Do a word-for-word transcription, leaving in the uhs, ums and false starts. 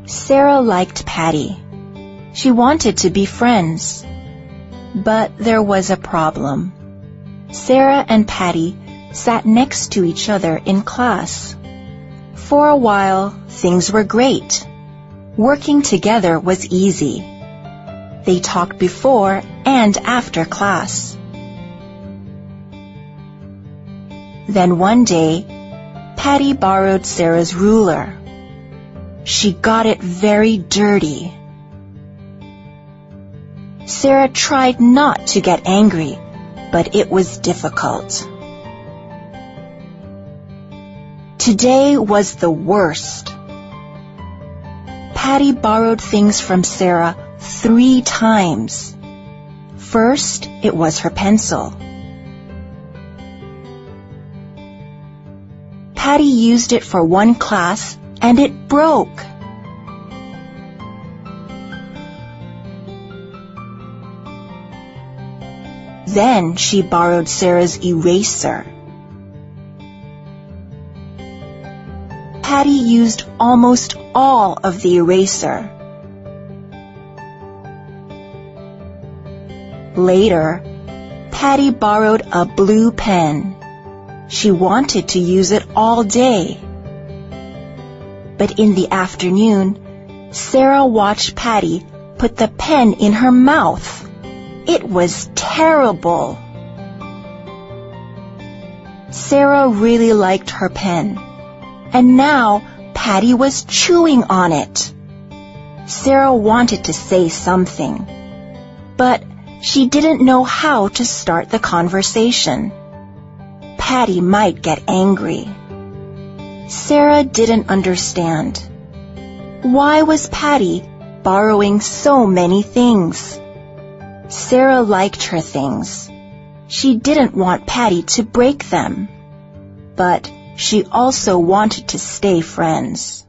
Sarah liked Patty. She wanted to be friends. But there was a problem. Sarah and Patty sat next to each other in class. For a while, things were great. Working together was easy. They talked before and after class. Then one day, Patty borrowed Sarah's ruler. She got it very dirty. Sarah tried not to get angry, but it was difficult. Today was the worst. Patty borrowed things from Sarah three times. First, it was her pencil. Patty used it for one class and it broke. Then she borrowed Sarah's eraser. Patty used almost all of the eraser. Later, Patty borrowed a blue pen. She wanted to use it all day. But in the afternoon, Sarah watched Patty put the pen in her mouth. It was terrible. Sarah really liked her pen, and now Patty was chewing on it. Sarah wanted to say something, but she didn't know how to start the conversation. Patty might get angry. Sarah didn't understand. Why was Patty borrowing so many things? Sarah liked her things. She didn't want Patty to break them. But she also wanted to stay friends.